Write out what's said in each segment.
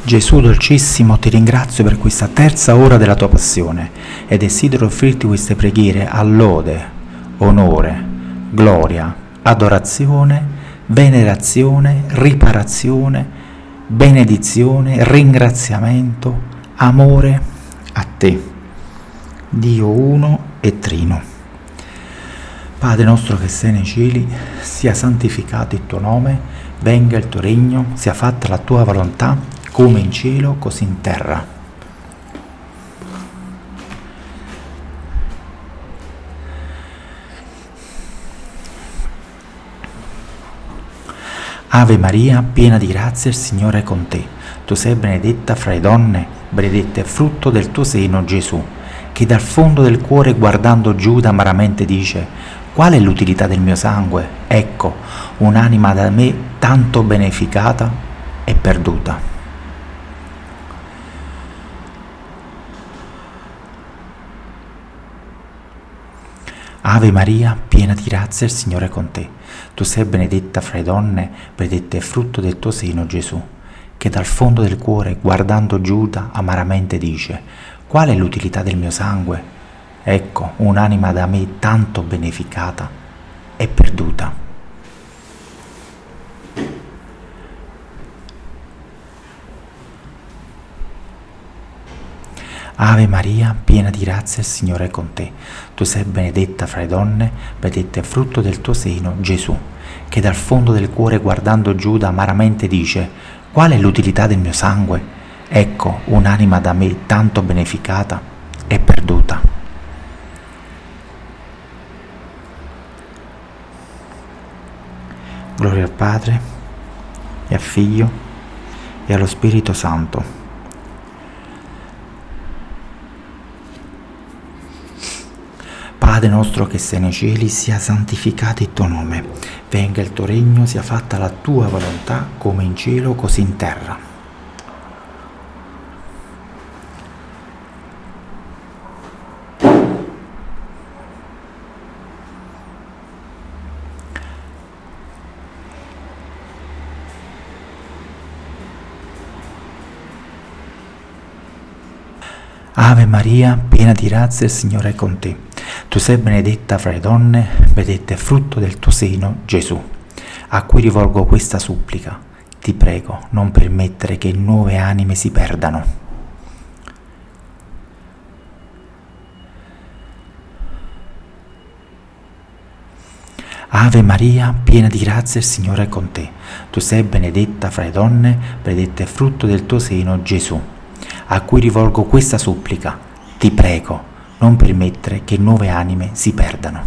Gesù dolcissimo, ti ringrazio per questa terza ora della tua passione e desidero offrirti queste preghiere a lode, onore, gloria, adorazione, venerazione, riparazione, benedizione, ringraziamento, amore a te, Dio uno e trino. Padre nostro che sei nei cieli, sia santificato il tuo nome, venga il tuo regno, sia fatta la tua volontà, come in cielo, così in terra. Ave Maria, piena di grazia, il Signore è con te. Tu sei benedetta fra le donne, benedetto è il frutto del tuo seno, Gesù, che dal fondo del cuore, guardando Giuda, amaramente dice: qual è l'utilità del mio sangue? Ecco, un'anima da me tanto beneficata è perduta. Ave Maria, piena di grazia, il Signore è con te. Tu sei benedetta fra le donne, benedetto è il frutto del tuo seno, Gesù, che dal fondo del cuore, guardando Giuda, amaramente dice: qual è l'utilità del mio sangue? Ecco, un'anima da me tanto beneficata è perduta. Ave Maria, piena di grazia, il Signore è con te. Tu sei benedetta fra le donne, benedetto è il frutto del tuo seno, Gesù, che dal fondo del cuore, guardando Giuda, amaramente dice: qual è l'utilità del mio sangue? Ecco, un'anima da me tanto beneficata è perduta. Gloria al Padre, e al Figlio, e allo Spirito Santo. Padre nostro che sei nei cieli, sia santificato il tuo nome, venga il tuo regno, sia fatta la tua volontà, come in cielo, così in terra. Ave Maria, piena di grazia, il Signore è con te. Tu sei benedetta fra le donne, benedetto è il frutto del tuo seno, Gesù, a cui rivolgo questa supplica. Ti prego, non permettere che nuove anime si perdano. Ave Maria, piena di grazia, il Signore è con te. Tu sei benedetta fra le donne, benedetto è il frutto del tuo seno, Gesù, a cui rivolgo questa supplica. Ti prego, non permettere che nuove anime si perdano.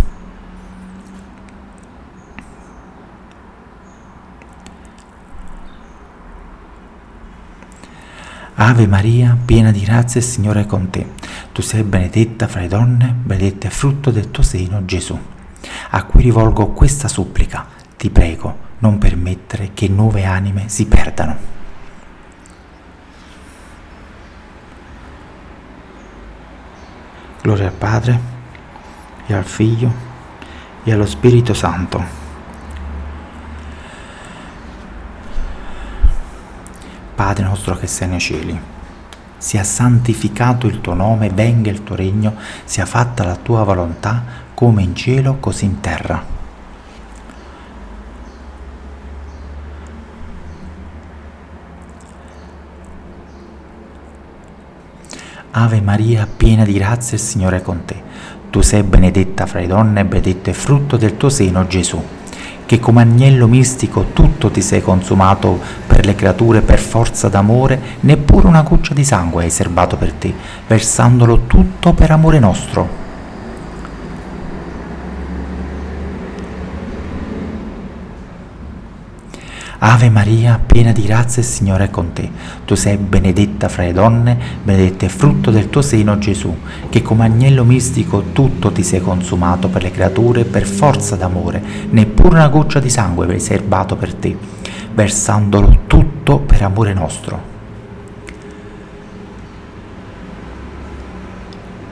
Ave Maria, piena di grazia, il Signore è con te. Tu sei benedetta fra le donne, benedetto è il frutto del tuo seno, Gesù, a cui rivolgo questa supplica. Ti prego, non permettere che nuove anime si perdano. Gloria al Padre, e al Figlio, e allo Spirito Santo. Padre nostro che sei nei cieli, sia santificato il tuo nome, venga il tuo regno, sia fatta la tua volontà, come in cielo, così in terra. Ave Maria, piena di grazia, il Signore è con te. Tu sei benedetta fra le donne, benedetto è il frutto del tuo seno, Gesù, che come agnello mistico tutto ti sei consumato per le creature per forza d'amore, neppure una goccia di sangue hai serbato per te, versandolo tutto per amore nostro. Ave Maria, piena di grazia, il Signore è con te. Tu sei benedetta fra le donne, benedetto è il frutto del tuo seno, Gesù, che come agnello mistico tutto ti sei consumato per le creature per forza d'amore, neppure una goccia di sangue hai serbato per te, versandolo tutto per amore nostro.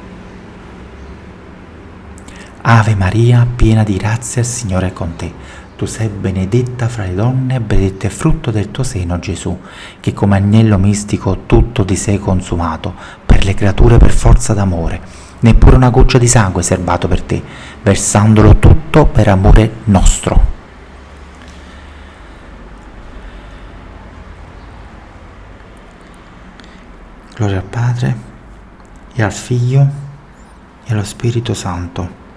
Ave Maria, piena di grazia, il Signore è con te. Tu sei benedetta fra le donne, benedetto è il frutto del tuo seno, Gesù, che come agnello mistico tutto ti sei consumato, per le creature per forza d'amore, neppure una goccia di sangue serbato per te, versandolo tutto per amore nostro. Gloria al Padre, e al Figlio, e allo Spirito Santo,